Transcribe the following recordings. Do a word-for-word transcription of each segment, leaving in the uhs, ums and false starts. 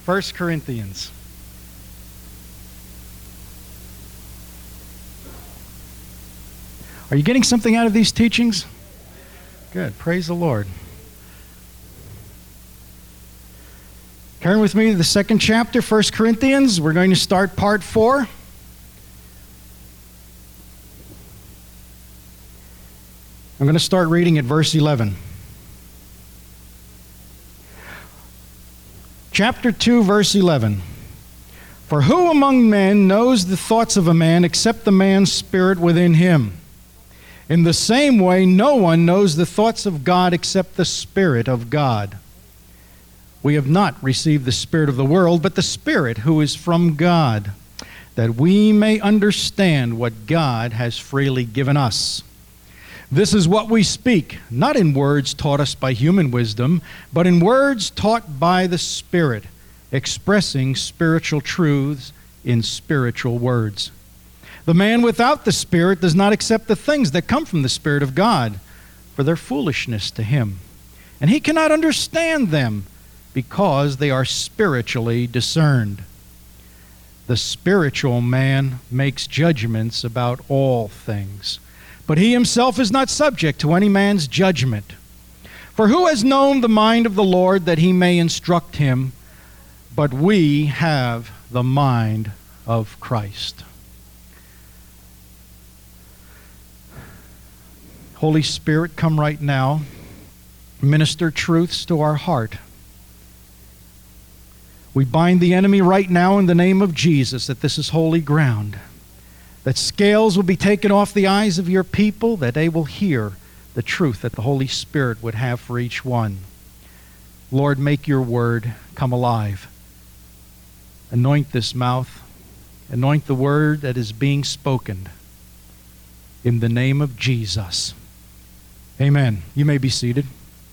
First Corinthians. Are you getting something out of these teachings? Good. Praise the Lord. Turn with me to the second chapter, First Corinthians. We're going to start part four. I'm going to start reading at verse eleven. Chapter two, verse eleven. For who among men knows the thoughts of a man except the man's spirit within him? In the same way, no one knows the thoughts of God except the Spirit of God. We have not received the spirit of the world, but the Spirit who is from God, that we may understand what God has freely given us. This is what we speak, not in words taught us by human wisdom, but in words taught by the Spirit, expressing spiritual truths in spiritual words. The man without the Spirit does not accept the things that come from the Spirit of God, for their foolishness to him. And he cannot understand them, because they are spiritually discerned. The spiritual man makes judgments about all things, but he himself is not subject to any man's judgment. For who has known the mind of the Lord that he may instruct him? But we have the mind of Christ. Holy Spirit, come right now. Minister truths to our heart. We bind the enemy right now in the name of Jesus, that this is holy ground, that scales will be taken off the eyes of your people, that they will hear the truth that the Holy Spirit would have for each one. Lord, make your word come alive. Anoint this mouth. Anoint the word that is being spoken. In the name of Jesus. Amen. You may be seated.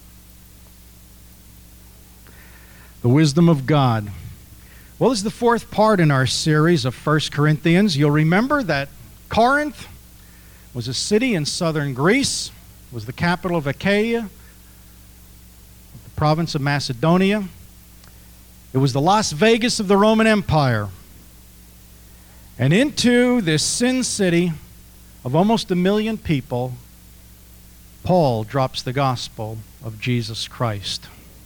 The wisdom of God. Well, this is the fourth part in our series of First Corinthians. You'll remember that Corinth was a city in southern Greece, was the capital of Achaia, the province of Macedonia. It was the Las Vegas of the Roman Empire. And into this sin city of almost a million people, Paul drops the gospel of Jesus Christ.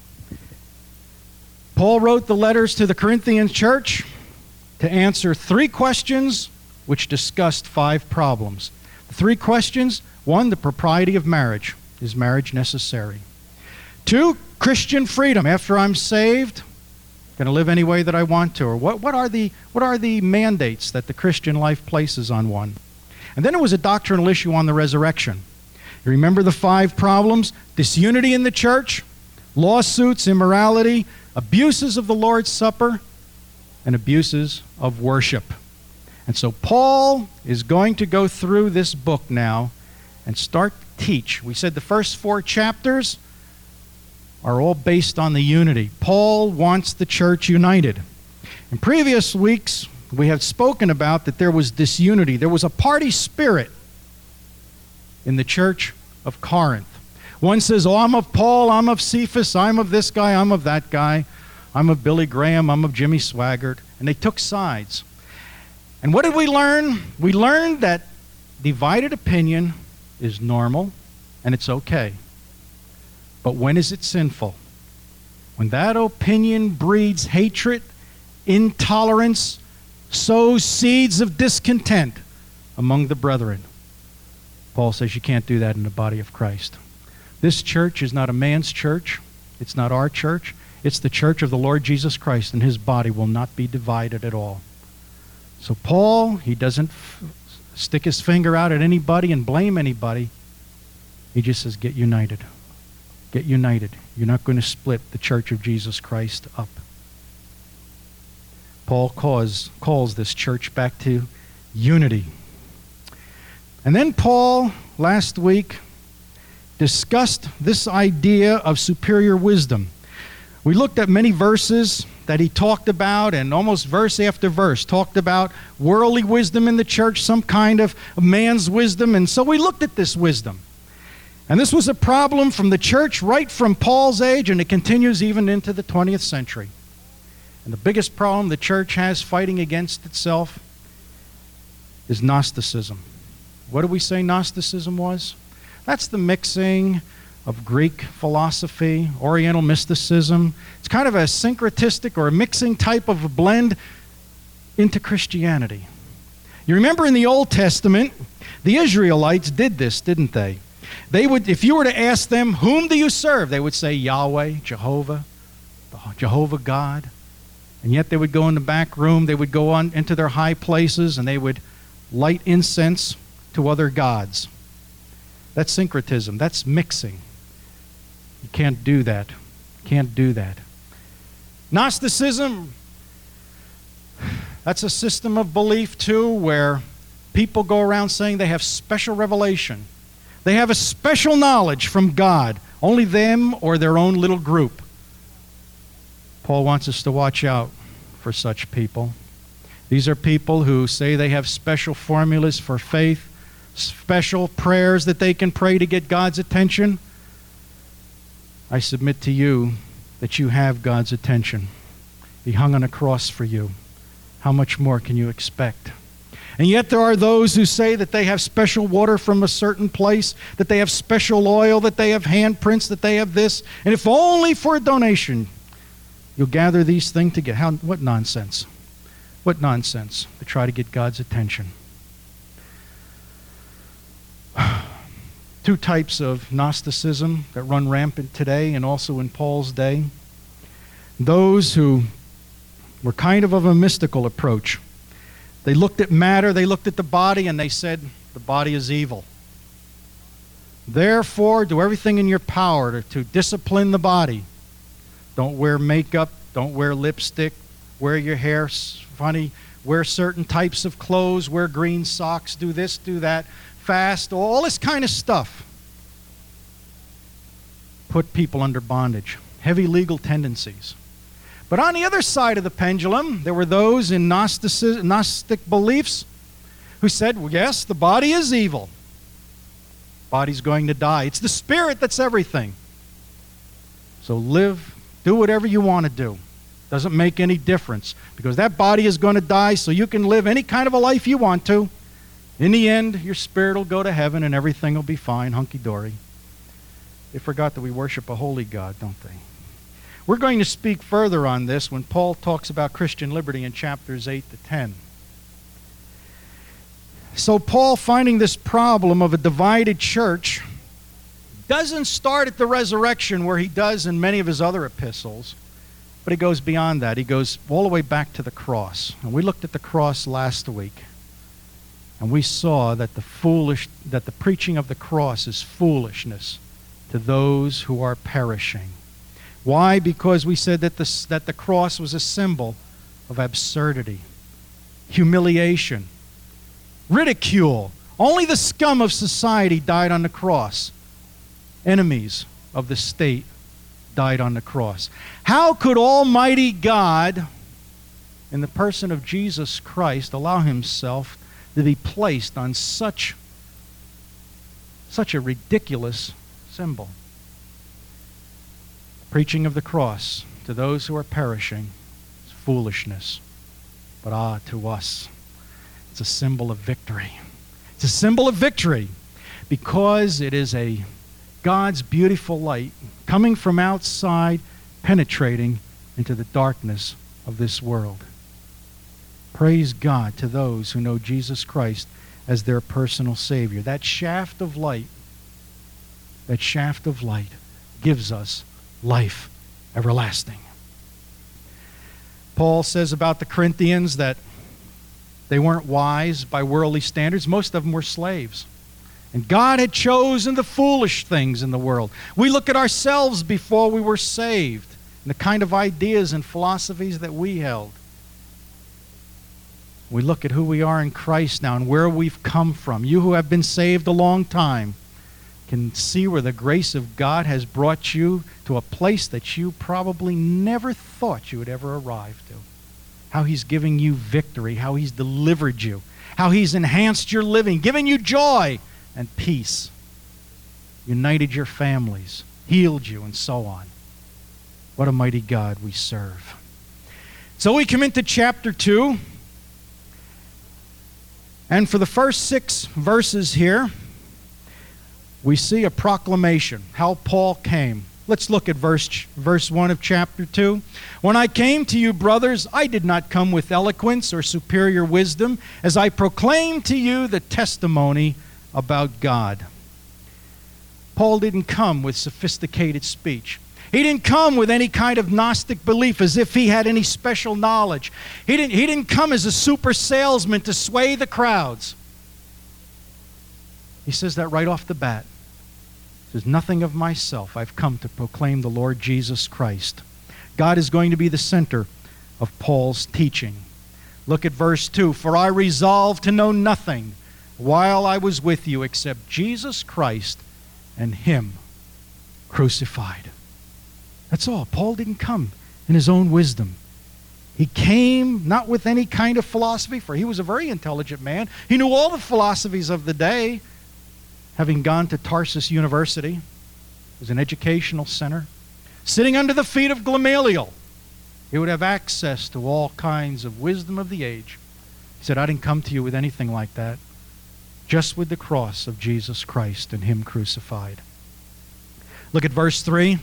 Paul wrote the letters to the Corinthian church to answer three questions which discussed five problems. The three questions: one, the propriety of marriage. Is marriage necessary? Two, Christian freedom. After I'm saved, going to live any way that I want to. Or what, what are the what are the mandates that the Christian life places on one? And then there was a doctrinal issue on the resurrection. You remember the five problems? Disunity in the church, lawsuits, immorality, abuses of the Lord's Supper, and abuses of worship. And so Paul is going to go through this book now and start to teach. We said the first four chapters are all based on the unity. Paul wants the church united. In previous weeks, we have spoken about that there was disunity. There was a party spirit in the church of Corinth. One says, oh, I'm of Paul, I'm of Cephas, I'm of this guy, I'm of that guy, I'm of Billy Graham, I'm of Jimmy Swaggart. And they took sides. And what did we learn? We learned that divided opinion is normal and it's okay. But when is it sinful? When that opinion breeds hatred, intolerance, sows seeds of discontent among the brethren. Paul says you can't do that in the body of Christ. This church is not a man's church. It's not our church. It's the church of the Lord Jesus Christ, and his body will not be divided at all. So Paul, he doesn't f- stick his finger out at anybody and blame anybody. He just says, get united. Get united. You're not going to split the church of Jesus Christ up. Paul calls, calls this church back to unity. And then Paul, last week, discussed this idea of superior wisdom. We looked at many verses that he talked about, and almost verse after verse talked about worldly wisdom in the church, some kind of man's wisdom. And so we looked at this wisdom. And this was a problem from the church right from Paul's age, and it continues even into the twentieth century. And the biggest problem the church has fighting against itself is Gnosticism. What do we say Gnosticism was? That's the mixing of Greek philosophy, Oriental mysticism. It's kind of a syncretistic or a mixing type of a blend into Christianity. You remember in the Old Testament, the Israelites did this, didn't they? They would, if you were to ask them, whom do you serve? They would say Yahweh, Jehovah, Jehovah God. And yet they would go in the back room, they would go on into their high places, and they would light incense to other gods. That's syncretism. That's mixing. You can't do that. Can't do that. Gnosticism, that's a system of belief too where people go around saying they have special revelation. They have a special knowledge from God. Only them or their own little group. Paul wants us to watch out for such people. These are people who say they have special formulas for faith, special prayers that they can pray to get God's attention. I submit to you that you have God's attention. He hung on a cross for you. How much more can you expect? And yet there are those who say that they have special water from a certain place, that they have special oil, that they have handprints, that they have this, and if only for a donation, you'll gather these things together. How, what nonsense. What nonsense to try to get God's attention. Two types of Gnosticism that run rampant today and also in Paul's day. Those who were kind of of a mystical approach. They looked at matter, they looked at the body, and they said, the body is evil. Therefore, do everything in your power to, to discipline the body. Don't wear makeup, don't wear lipstick, wear your hair funny, wear certain types of clothes, wear green socks, do this, do that, fast, all this kind of stuff. Put people under bondage, heavy legal tendencies. But on the other side of the pendulum, there were those in Gnostic, Gnostic beliefs who said, well, yes, the body is evil. Body's going to die. It's the spirit that's everything. So live, do whatever you want to do. Doesn't make any difference because that body is going to die, so you can live any kind of a life you want to. In the end, your spirit will go to heaven and everything will be fine, hunky-dory. They forgot that we worship a holy God, don't they? We're going to speak further on this when Paul talks about Christian liberty in chapters eight to ten. So Paul, finding this problem of a divided church, doesn't start at the resurrection where he does in many of his other epistles, but he goes beyond that. He goes all the way back to the cross. And we looked at the cross last week, and we saw that the foolish, that the preaching of the cross is foolishness to those who are perishing. Why? Because we said that the, that the cross was a symbol of absurdity, humiliation, ridicule. Only the scum of society died on the cross. Enemies of the state died on the cross. How could Almighty God, in the person of Jesus Christ, allow himself to be placed on such, such a ridiculous symbol? Preaching of the cross to those who are perishing is foolishness. But ah, to us, it's a symbol of victory. It's a symbol of victory because it is a God's beautiful light coming from outside, penetrating into the darkness of this world. Praise God to those who know Jesus Christ as their personal Savior. That shaft of light, that shaft of light gives us life everlasting. Paul says about the Corinthians that they weren't wise by worldly standards. Most of them were slaves. And God had chosen the foolish things in the world. We look at ourselves before we were saved and the kind of ideas and philosophies that we held. We look at who we are in Christ now and where we've come from. You who have been saved a long time can see where the grace of God has brought you to a place that you probably never thought you would ever arrive to. How he's giving you victory, how he's delivered you, how he's enhanced your living, given you joy and peace, united your families, healed you, and so on. What a mighty God we serve. So we come into chapter two. And for the first six verses here, we see a proclamation, how Paul came. Let's look at verse, verse one of chapter two. When I came to you, brothers, I did not come with eloquence or superior wisdom, as I proclaimed to you the testimony about God. Paul didn't come with sophisticated speech. He didn't come with any kind of Gnostic belief as if he had any special knowledge. He didn't, he didn't come as a super salesman to sway the crowds. He says that right off the bat. He says, nothing of myself. I've come to proclaim the Lord Jesus Christ. God is going to be the center of Paul's teaching. Look at verse two. For I resolved to know nothing while I was with you except Jesus Christ and Him crucified. That's all. Paul didn't come in his own wisdom. He came not with any kind of philosophy, for he was a very intelligent man. He knew all the philosophies of the day, having gone to Tarsus University. It was an educational center. Sitting under the feet of Gamaliel, he would have access to all kinds of wisdom of the age. He said, I didn't come to you with anything like that, just with the cross of Jesus Christ and Him crucified. Look at verse three.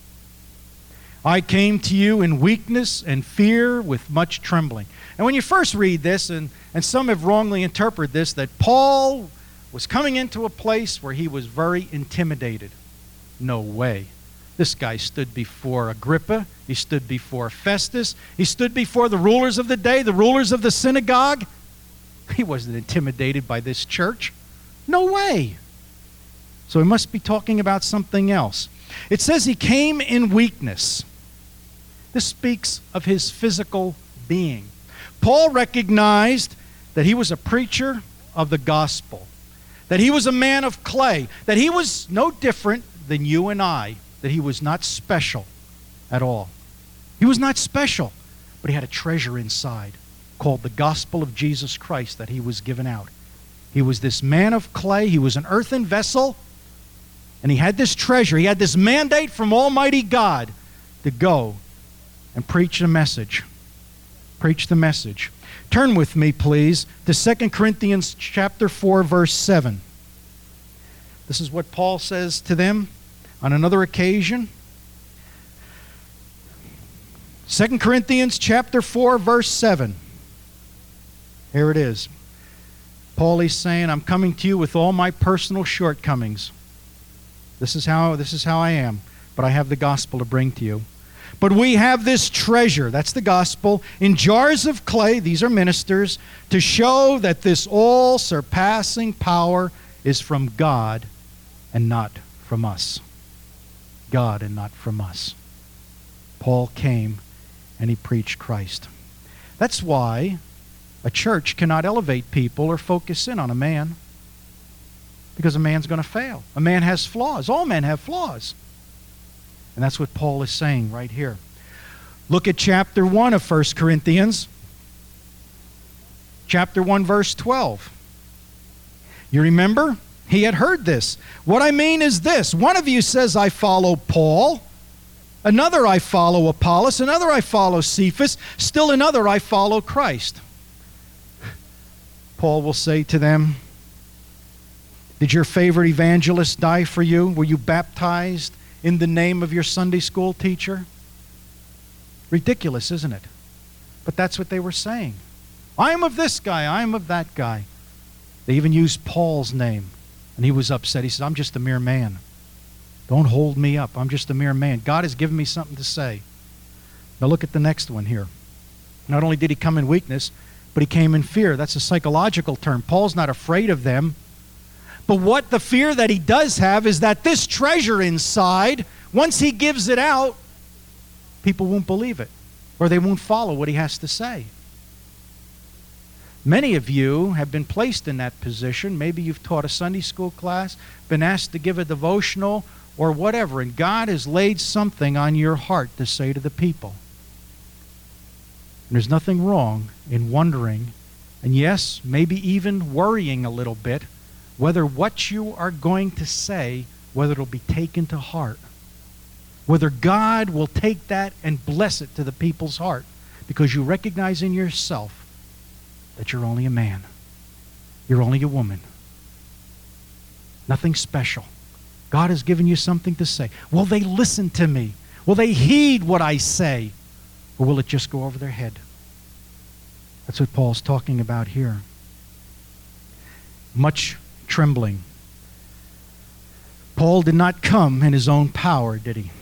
I came to you in weakness and fear with much trembling. And when you first read this, and, and some have wrongly interpreted this, that Paul was coming into a place where he was very intimidated. No way. This guy stood before Agrippa. He stood before Festus. He stood before the rulers of the day, the rulers of the synagogue. He wasn't intimidated by this church. No way. So he must be talking about something else. It says he came in weakness. This speaks of his physical being. Paul recognized that he was a preacher of the gospel, that he was a man of clay, that he was no different than you and I, that he was not special at all. He was not special, but he had a treasure inside called the gospel of Jesus Christ that he was given out. He was this man of clay. He was an earthen vessel, and he had this treasure. He had this mandate from Almighty God to go and preach the message. Preach the message. Turn with me, please, to Second Corinthians chapter four, verse seven. This is what Paul says to them on another occasion. Second Corinthians chapter four, verse seven. Here it is. Paul is saying, I'm coming to you with all my personal shortcomings. This is how, this is how I am, but I have the gospel to bring to you. But we have this treasure, that's the gospel, in jars of clay, these are ministers, to show that this all-surpassing power is from God and not from us. God and not from us. Paul came and he preached Christ. That's why a church cannot elevate people or focus in on a man, because a man's going to fail. A man has flaws. All men have flaws. And that's what Paul is saying right here. Look at chapter one of First Corinthians. Chapter one, verse twelve. You remember? He had heard this. What I mean is this. One of you says, I follow Paul. Another, I follow Apollos. Another, I follow Cephas. Still another, I follow Christ. Paul will say to them, did your favorite evangelist die for you? Were you baptized in the name of your Sunday school teacher? Ridiculous, isn't it? But that's what they were saying. I am of this guy, I am of that guy. They even used Paul's name, and he was upset. He said, I'm just a mere man. Don't hold me up. I'm just a mere man. God has given me something to say. Now look at the next one here. Not only did he come in weakness, but he came in fear. That's a psychological term. Paul's not afraid of them. But what the fear that he does have is that this treasure inside, once he gives it out, people won't believe it, or they won't follow what he has to say. Many of you have been placed in that position. Maybe you've taught a Sunday school class, been asked to give a devotional, or whatever, and God has laid something on your heart to say to the people. And there's nothing wrong in wondering, and yes, maybe even worrying a little bit, whether what you are going to say, whether it'll be taken to heart. Whether God will take that and bless it to the people's heart. because you recognize in yourself that you're only a man. You're only a woman. Nothing special. God has given you something to say. Will they listen to me? Will they heed what I say? Or will it just go over their head? That's what Paul's talking about here. Much trembling. Paul did not come in his own power, did he?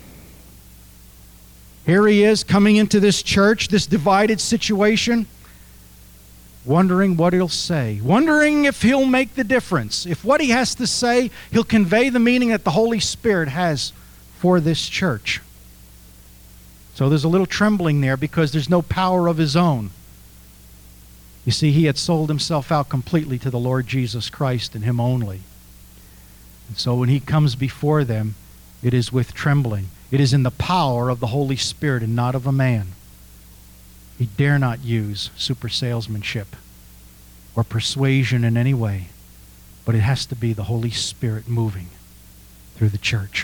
Here he is coming into this church, this divided situation, wondering what he'll say, wondering if he'll make the difference, if what he has to say, he'll convey the meaning that the Holy Spirit has for this church. So there's a little trembling there because there's no power of his own. You see, he had sold himself out completely to the Lord Jesus Christ and him only. And so when he comes before them, it is with trembling. It is in the power of the Holy Spirit and not of a man. He dare not use super salesmanship or persuasion in any way, but it has to be the Holy Spirit moving through the church.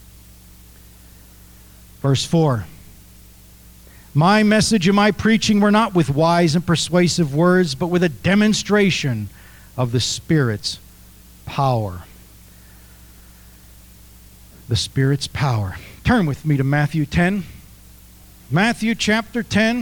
Verse four. My message and my preaching were not with wise and persuasive words, but with a demonstration of the Spirit's power. The Spirit's power. Turn with me to Matthew ten. Matthew chapter ten.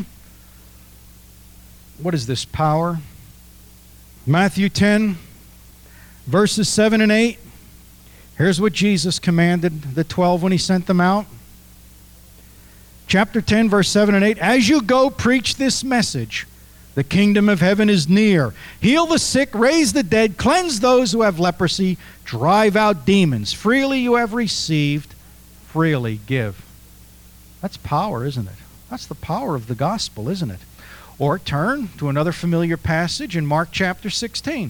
What is this power? Matthew ten, verses seven and eight. Here's what Jesus commanded the twelve when he sent them out. Chapter ten, verse seven and eight. As you go, preach this message. The kingdom of heaven is near. Heal the sick, raise the dead, cleanse those who have leprosy, drive out demons. Freely you have received, freely give. That's power, isn't it? That's the power of the gospel, isn't it? Or turn to another familiar passage in Mark chapter sixteen.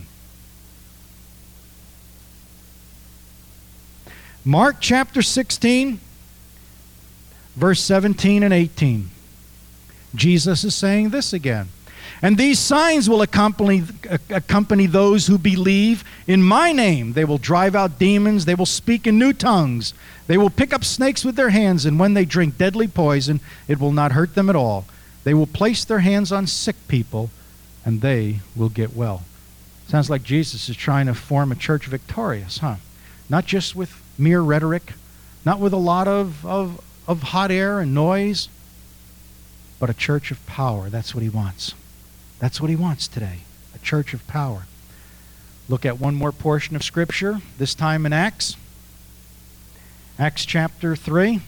Mark chapter sixteen, verse seventeen and eighteen. Jesus is saying this again. And these signs will accompany, accompany those who believe in my name. They will drive out demons. They will speak in new tongues. They will pick up snakes with their hands, and when they drink deadly poison, it will not hurt them at all. They will place their hands on sick people, and they will get well. Sounds like Jesus is trying to form a church victorious, huh? Not just with mere rhetoric, not with a lot of, of, of hot air and noise, but a church of power. That's what he wants. That's what he wants today, a church of power. Look at one more portion of Scripture, this time in Acts. Acts chapter three.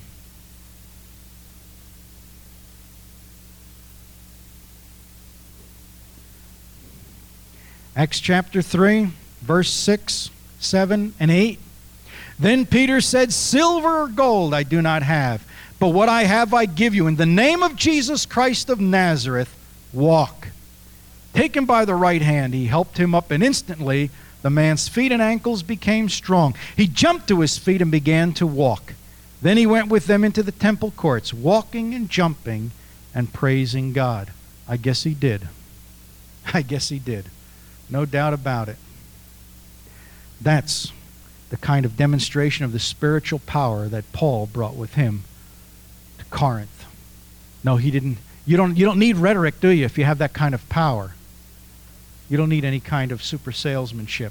Acts chapter three, verse six, seven, and eight. Then Peter said, silver or gold I do not have, but what I have I give you. In the name of Jesus Christ of Nazareth, walk. Take him by the right hand. He helped him up, and instantly the man's feet and ankles became strong. He jumped to his feet and began to walk. Then he went with them into the temple courts, walking and jumping and praising God. I guess he did. I guess he did. No doubt about it. That's the kind of demonstration of the spiritual power that Paul brought with him to Corinth. No, he didn't. You don't, you don't need rhetoric, do you, if you have that kind of power? You don't need any kind of super salesmanship.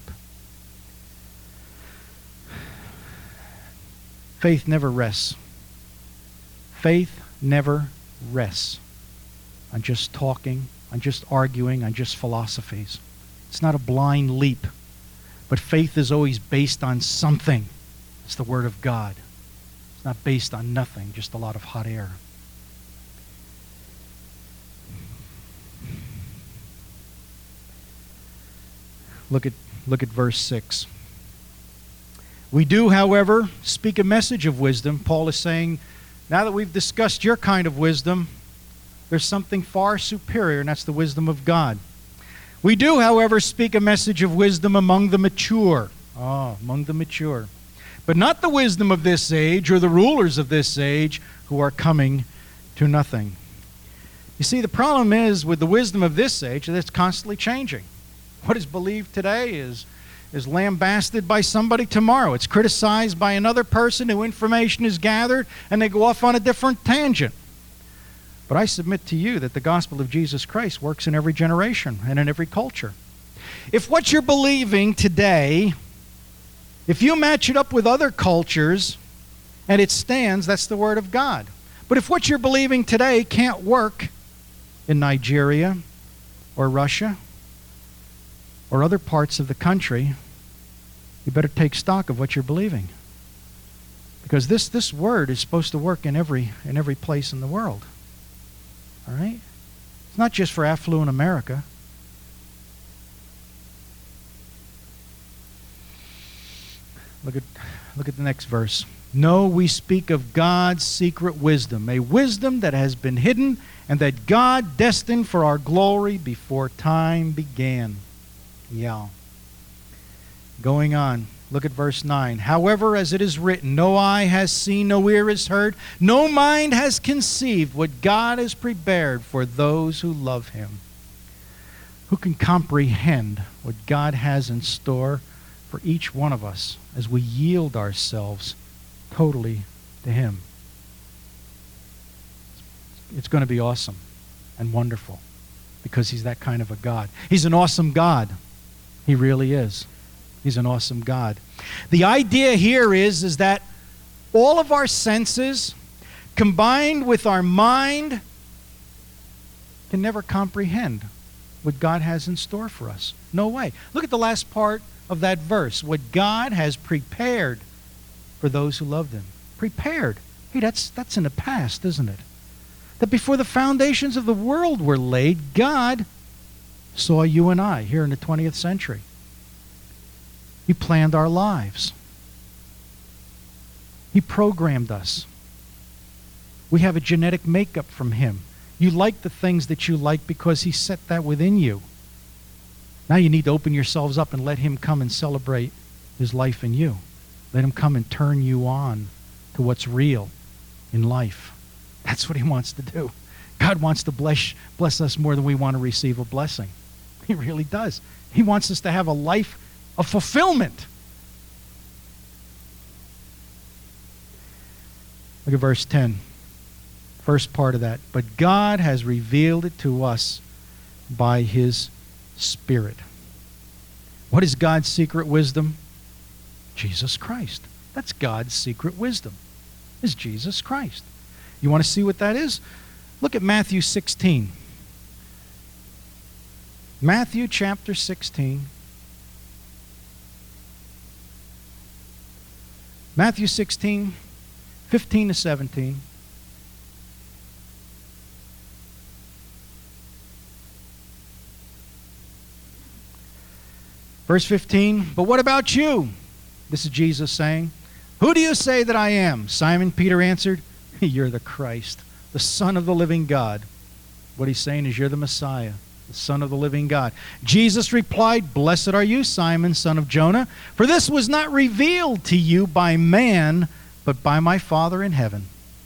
Faith never rests. Faith never rests on just talking, on just arguing, on just philosophies. It's not a blind leap, but faith is always based on something. It's the Word of God. It's not based on nothing, just a lot of hot air. Look at, look at verse six. We do, however, speak a message of wisdom. Paul is saying, now that we've discussed your kind of wisdom, there's something far superior, and that's the wisdom of God. We do, however, speak a message of wisdom among the mature. Oh, among the mature. But not the wisdom of this age or the rulers of this age who are coming to nothing. You see, the problem is with the wisdom of this age that it's constantly changing. What is believed today is, is lambasted by somebody tomorrow. It's criticized by another person. New information is gathered, and they go off on a different tangent. But I submit to you that the gospel of Jesus Christ works in every generation and in every culture. If what you're believing today, if you match it up with other cultures and it stands, that's the Word of God. But if what you're believing today can't work in Nigeria or Russia or other parts of the country, you better take stock of what you're believing. Because this, this Word is supposed to work in every, in every place in the world. All right? It's not just for affluent America. Look at, look at the next verse. No, we speak of God's secret wisdom, a wisdom that has been hidden and that God destined for our glory before time began. Yeah. Going on. Look at verse nine. However, as it is written, no eye has seen, no ear has heard, no mind has conceived what God has prepared for those who love Him. Who can comprehend what God has in store for each one of us as we yield ourselves totally to Him? It's going to be awesome and wonderful because He's that kind of a God. He's an awesome God. He really is. He's an awesome God. The idea here is, is that all of our senses combined with our mind can never comprehend what God has in store for us. No way. Look at the last part of that verse. What God has prepared for those who love Him. Prepared. Hey, that's, that's in the past, isn't it? That before the foundations of the world were laid, God saw you and I here in the twentieth century. He planned our lives. He programmed us. We have a genetic makeup from Him. You like the things that you like because He set that within you. Now you need to open yourselves up and let Him come and celebrate His life in you. Let Him come and turn you on to what's real in life. That's what He wants to do. God wants to bless, bless us more than we want to receive a blessing. He really does. He wants us to have a life of fulfillment. Look at verse ten. First part of that. But God has revealed it to us by His Spirit. What is God's secret wisdom? Jesus Christ. That's God's secret wisdom, is Jesus Christ. You want to see what that is? Look at Matthew sixteen. Matthew chapter sixteen. Matthew sixteen, fifteen to seventeen. Verse fifteen, but what about you? This is Jesus saying, who do you say that I am? Simon Peter answered, you're the Christ, the Son of the living God. What he's saying is you're the Messiah, the Son of the living God. Jesus replied, blessed are you, Simon, son of Jonah, for this was not revealed to you by man, but by my Father in heaven.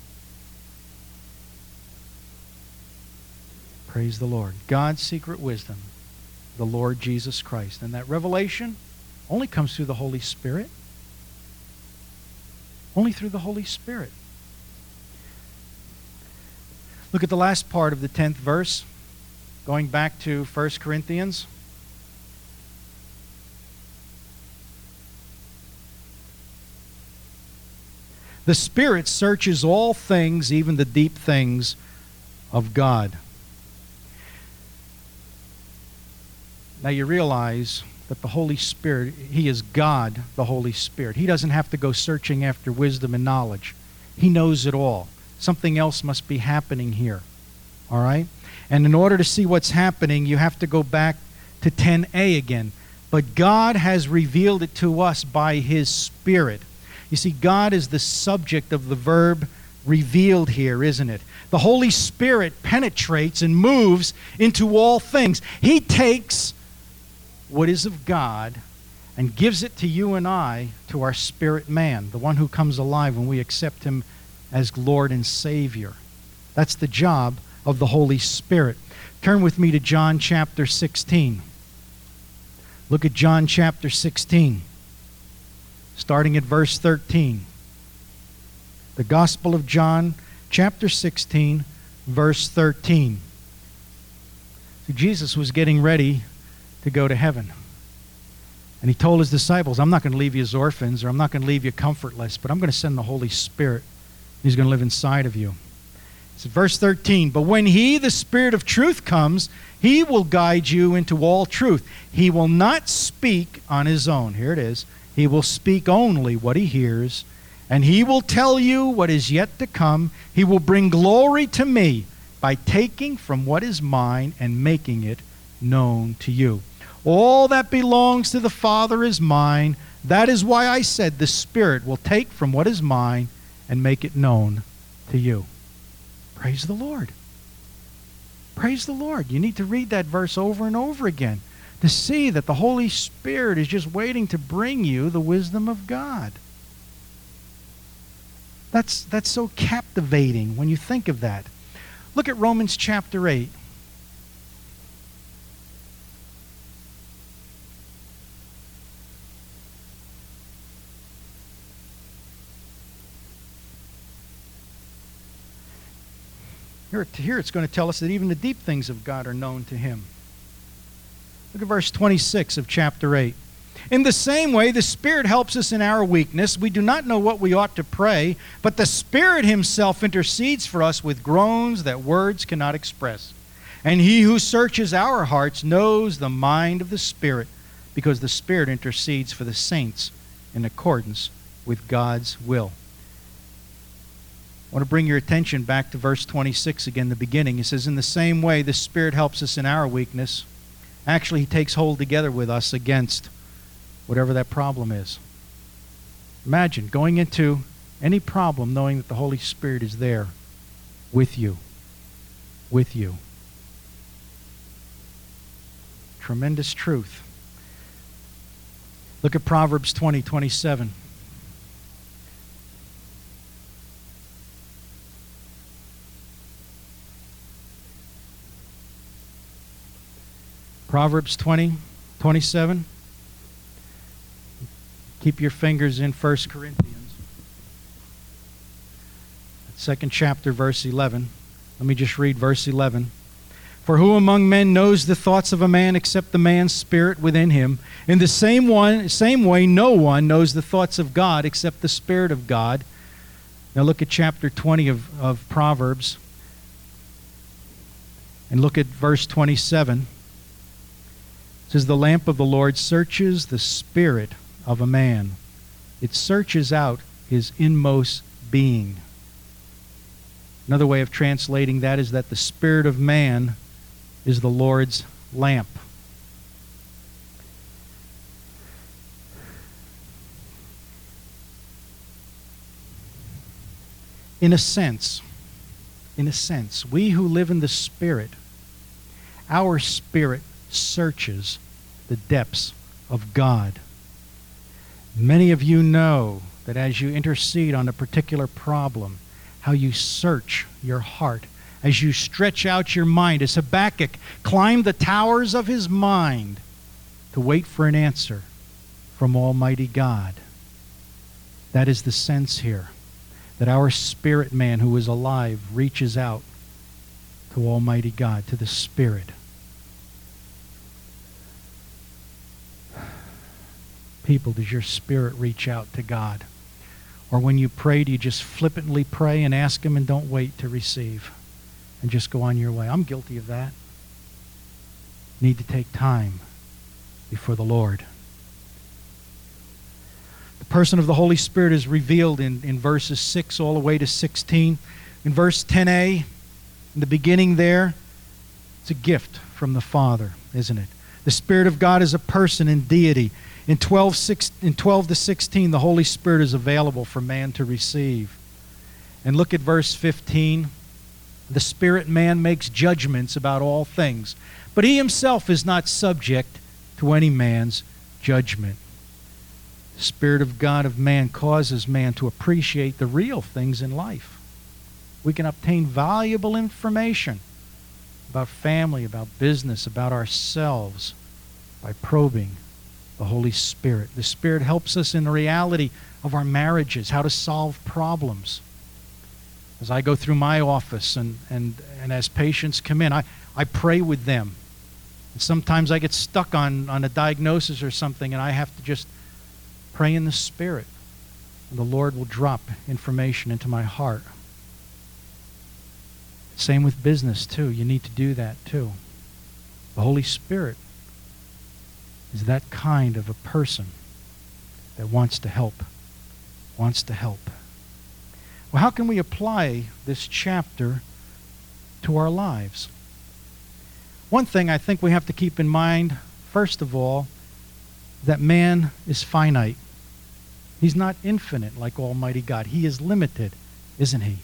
Praise the Lord. God's secret wisdom, the Lord Jesus Christ. And that revelation only comes through the Holy Spirit. Only through the Holy Spirit. Look at the last part of the tenth verse. Going back to First Corinthians. The Spirit searches all things, even the deep things of God. Now you realize that the Holy Spirit, He is God, the Holy Spirit. He doesn't have to go searching after wisdom and knowledge. He knows it all. Something else must be happening here. All right? And in order to see what's happening, you have to go back to ten a again. But God has revealed it to us by His Spirit. You see, God is the subject of the verb revealed here, isn't it? The Holy Spirit penetrates and moves into all things. He takes what is of God and gives it to you and I, to our spirit man, the one who comes alive when we accept Him as Lord and Savior. That's the job of the Holy Spirit. Turn with me to John chapter sixteen. Look at John chapter sixteen, starting at verse thirteen. The Gospel of John chapter sixteen, verse thirteen. See, Jesus was getting ready to go to heaven. And he told his disciples, I'm not going to leave you as orphans, or I'm not going to leave you comfortless, but I'm going to send the Holy Spirit. He's going to live inside of you. It's verse thirteen. But when he, the Spirit of truth, comes, he will guide you into all truth. He will not speak on his own. Here it is. He will speak only what he hears, and he will tell you what is yet to come. He will bring glory to me by taking from what is mine and making it known to you. All that belongs to the Father is mine. That is why I said the Spirit will take from what is mine and make it known to you. Praise the Lord. Praise the Lord. You need to read that verse over and over again to see that the Holy Spirit is just waiting to bring you the wisdom of God. That's, that's so captivating when you think of that. Look at Romans chapter eight. Here, here it's going to tell us that even the deep things of God are known to him. Look at verse twenty-six of chapter eight. In the same way, the Spirit helps us in our weakness. We do not know what we ought to pray, but the Spirit himself intercedes for us with groans that words cannot express. And he who searches our hearts knows the mind of the Spirit, because the Spirit intercedes for the saints in accordance with God's will. I want to bring your attention back to verse twenty-six again, the beginning. It says, in the same way, the Spirit helps us in our weakness. Actually, he takes hold together with us against whatever that problem is. Imagine going into any problem knowing that the Holy Spirit is there with you. With you. Tremendous truth. Look at Proverbs twenty, twenty-seven. Proverbs twenty, twenty-seven. Keep your fingers in First Corinthians. Second chapter, verse eleven. Let me just read verse eleven. For who among men knows the thoughts of a man except the man's spirit within him? In the same one, same way, no one knows the thoughts of God except the Spirit of God. Now look at chapter twenty of, of Proverbs. And look at verse twenty-seven. It says, the lamp of the Lord searches the spirit of a man. It searches out his inmost being. Another way of translating that is that the spirit of man is the Lord's lamp. In a sense, in a sense, we who live in the Spirit, our spirit searches the depths of God. Many of you know that as you intercede on a particular problem, how you search your heart, as you stretch out your mind, as Habakkuk climbed the towers of his mind to wait for an answer from Almighty God. That is the sense here, that our spirit man who is alive reaches out to Almighty God, to the Spirit. People, does your spirit reach out to God? Or when you pray, do you just flippantly pray and ask him and don't wait to receive and just go on your way? I'm guilty of that. Need to take time before the Lord. The person of the Holy Spirit is revealed in, in verses six all the way to sixteen. In verse ten a, in the beginning there, it's a gift from the Father, isn't it? The Spirit of God is a person in deity. In twelve, six, in twelve to sixteen, the Holy Spirit is available for man to receive. And look at verse fifteen. The Spirit man makes judgments about all things, but he himself is not subject to any man's judgment. The Spirit of God of man causes man to appreciate the real things in life. We can obtain valuable information about family, about business, about ourselves by probing the Holy Spirit. The Spirit helps us in the reality of our marriages, how to solve problems. As I go through my office and, and, and as patients come in, I, I pray with them. And sometimes I get stuck on, on a diagnosis or something, and I have to just pray in the Spirit. And the Lord will drop information into my heart. Same with business, too. You need to do that, too. The Holy Spirit is that kind of a person that wants to help. Wants to help. Well, how can we apply this chapter to our lives? One thing I think we have to keep in mind, first of all, that man is finite. He's not infinite like Almighty God. He is limited, isn't he?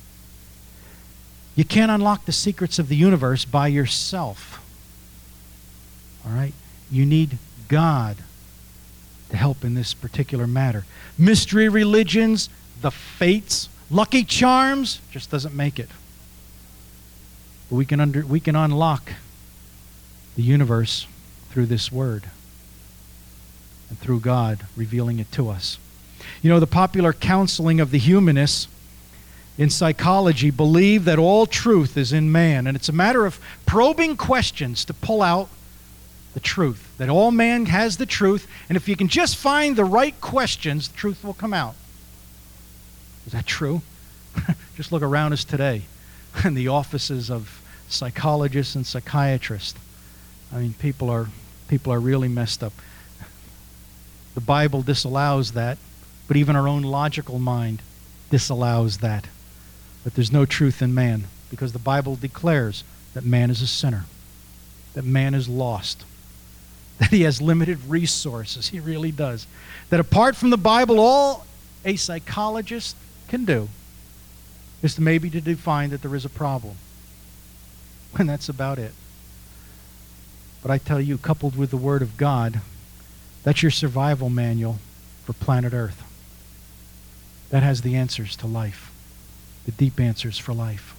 You can't unlock the secrets of the universe by yourself. All right? You need God to help in this particular matter. Mystery religions, the fates, Lucky Charms, just doesn't make it. But we can under, we can unlock the universe through this word and through God revealing it to us. You know, the popular counseling of the humanists in psychology believe that all truth is in man, and it's a matter of probing questions to pull out the truth, that all man has the truth, and if you can just find the right questions, the truth will come out. Is that true? Just look around us today in the offices of psychologists and psychiatrists. I mean, people are people are really messed up. The Bible disallows that, but even our own logical mind disallows that. But there's no truth in man, because the Bible declares that man is a sinner, that man is lost, that he has limited resources. He really does. That apart from the Bible, all a psychologist can do is to maybe to define that there is a problem. And that's about it. But I tell you, coupled with the Word of God, that's your survival manual for planet Earth. That has the answers to life, the deep answers for life.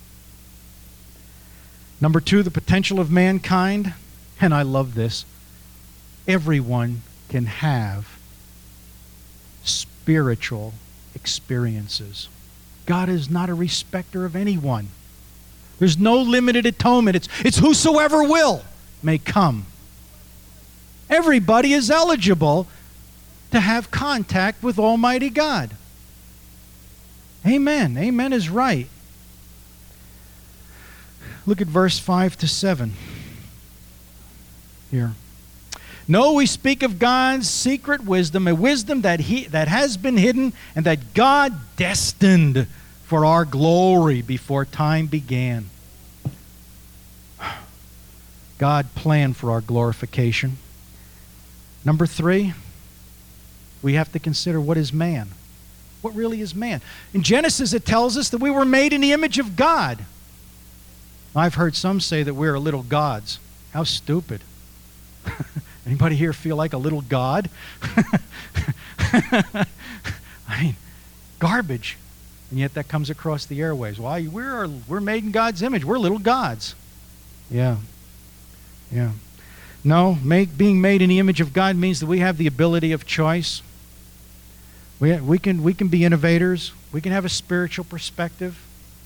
Number two, the potential of mankind. And I love this. Everyone can have spiritual experiences. God is not a respecter of anyone. There's no limited atonement. It's, it's whosoever will may come. Everybody is eligible to have contact with Almighty God. Amen. Amen is right. Look at verse five to seven here. No, we speak of God's secret wisdom, a wisdom that he that has been hidden and that God destined for our glory before time began. God planned for our glorification. Number three, we have to consider, what is man? What really is man? In Genesis, it tells us that we were made in the image of God. I've heard some say that we're little gods. How stupid. Anybody here feel like a little god? I mean, garbage. And yet that comes across the airwaves. Why? We're, we're made in God's image. We're little gods. Yeah. Yeah. No, make, being made in the image of God means that we have the ability of choice. We, we, can, we can be innovators. We can have a spiritual perspective.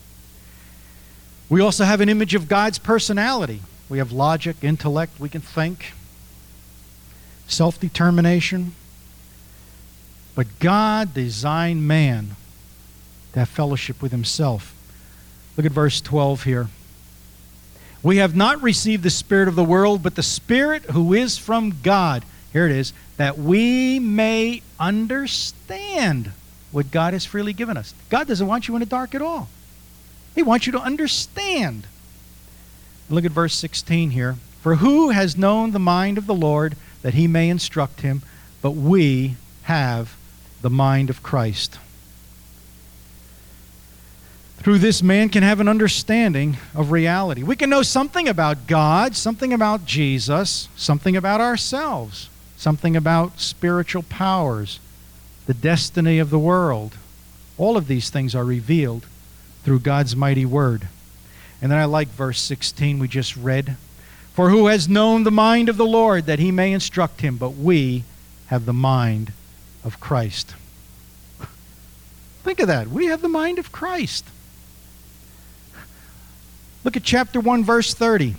We also have an image of God's personality. We have logic, intellect, we can think, self-determination. But God designed man to have fellowship with himself. Look at verse twelve here. We have not received the spirit of the world, but the Spirit who is from God. Here it is. That we may understand what God has freely given us. God doesn't want you in the dark at all. He wants you to understand. Look at verse sixteen here. For who has known the mind of the Lord that he may instruct him? But we have the mind of Christ. Through this, man can have an understanding of reality. We can know something about God, something about Jesus, something about ourselves, something about spiritual powers, the destiny of the world. All of these things are revealed through God's mighty word. And then I like verse sixteen we just read. For who has known the mind of the Lord that he may instruct him? But we have the mind of Christ. Think of that. We have the mind of Christ. Look at chapter one, verse thirty.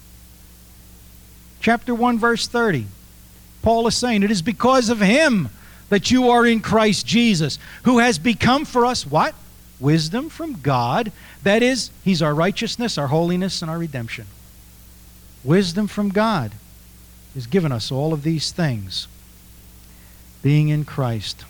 Chapter one, verse thirty. Paul is saying, it is because of him that you are in Christ Jesus, who has become for us, what? Wisdom from God. That is, he's our righteousness, our holiness, and our redemption. Wisdom from God. He's given us all of these things. Being in Christ.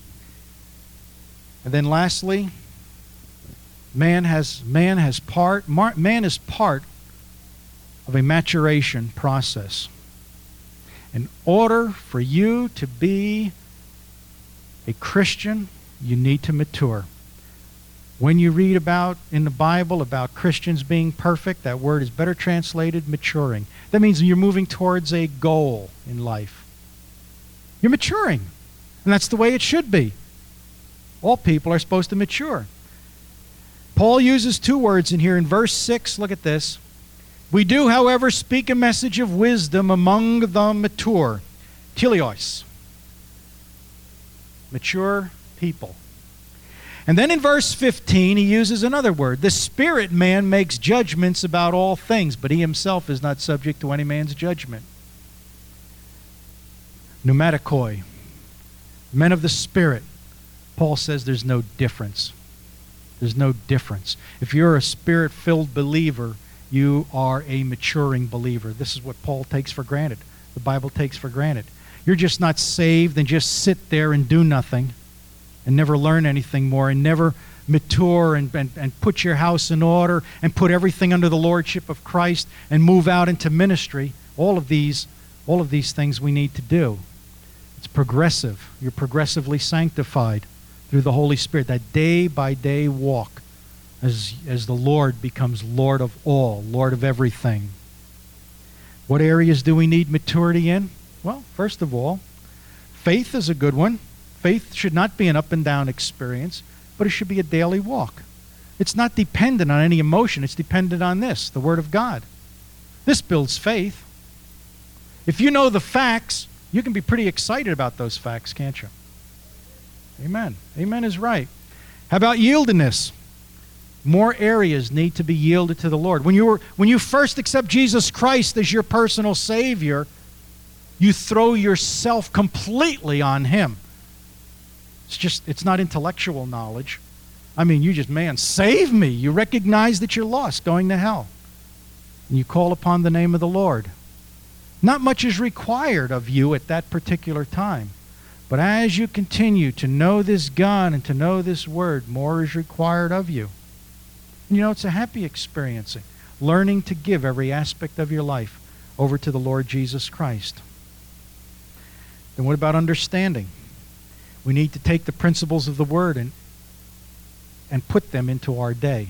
And then lastly, man has man has part man is part of a maturation process. In order for you to be a Christian, you need to mature. When you read about in the Bible about Christians being perfect, that word is better translated maturing. That means you're moving towards a goal in life. You're maturing. And that's the way it should be. All people are supposed to mature. Paul uses two words in here in verse six. Look at this. We do, however, speak a message of wisdom among the mature. Teleos. Mature people. And then in verse fifteen, he uses another word. The spirit man makes judgments about all things, but he himself is not subject to any man's judgment. Pneumatikoi. Men of the Spirit. Paul says there's no difference. There's no difference. If you're a Spirit-filled believer, you are a maturing believer. This is what Paul takes for granted. The Bible takes for granted. You're just not saved and just sit there and do nothing and never learn anything more and never mature and, and, and put your house in order and put everything under the lordship of Christ and move out into ministry. All of these, all of these things we need to do. It's progressive. You're progressively sanctified through the Holy Spirit. That day-by-day walk as, as the Lord becomes Lord of all, Lord of everything. What areas do we need maturity in? Well, first of all, faith is a good one. Faith should not be an up-and-down experience, but it should be a daily walk. It's not dependent on any emotion. It's dependent on this, the Word of God. This builds faith. If you know the facts, you can be pretty excited about those facts, can't you? Amen. Amen is right. How about yieldedness? More areas need to be yielded to the Lord. When you were, when you first accept Jesus Christ as your personal Savior, you throw yourself completely on Him. It's just, it's not intellectual knowledge. I mean, you just, man, save me. You recognize that you're lost, going to hell. And you call upon the name of the Lord. Not much is required of you at that particular time. But as you continue to know this God and to know this Word, more is required of you. And you know, it's a happy experiencing, learning to give every aspect of your life over to the Lord Jesus Christ. Then what about understanding? We need to take the principles of the Word and, and put them into our day.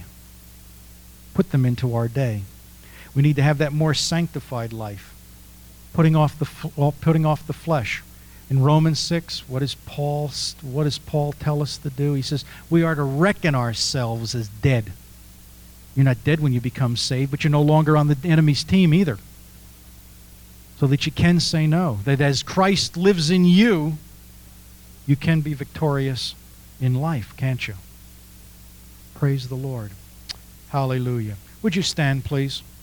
Put them into our day. We need to have that more sanctified life. Putting off the putting off the flesh. In Romans six, what does Paul what does Paul tell us to do? He says we are to reckon ourselves as dead. You're not dead when you become saved, but you're no longer on the enemy's team either. So that you can say no. That as Christ lives in you, you can be victorious in life, can't you? Praise the Lord. Hallelujah. Would you stand, please?